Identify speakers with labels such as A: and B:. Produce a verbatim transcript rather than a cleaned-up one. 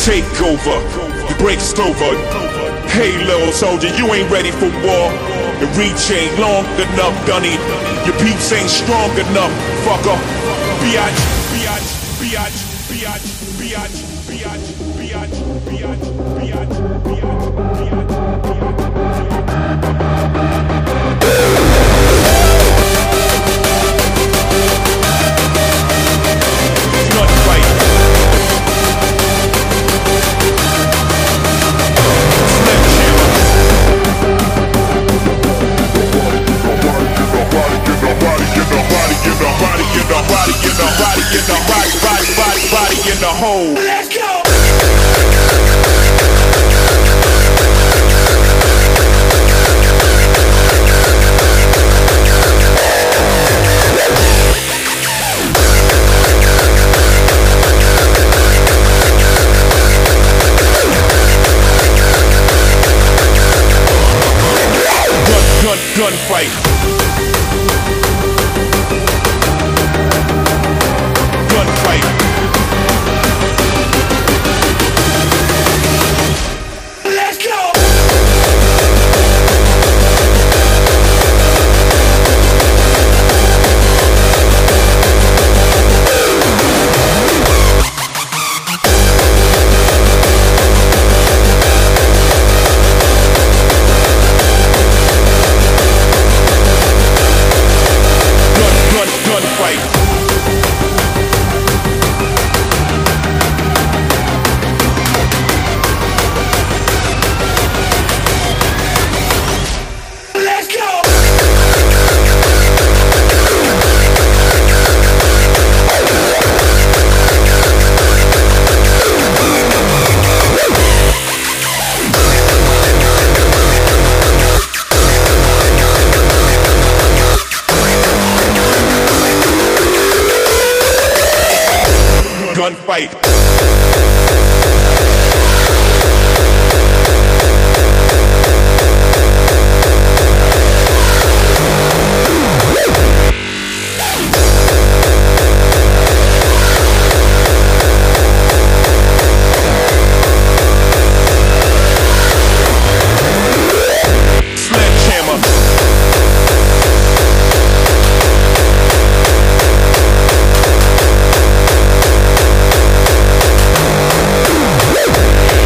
A: take over, the break's over. Hey little soldier, you ain't ready for war. The reach ain't long enough, Dunny. Your peeps ain't strong enough, fucker. Biatch, biatch, biatch, biatch, biatch, biatch, biatch, biatch, biatch, biatch, gunfight. Body in the hole. Let's go. Gun, gun, gunfight. Gunfight. Gunfight.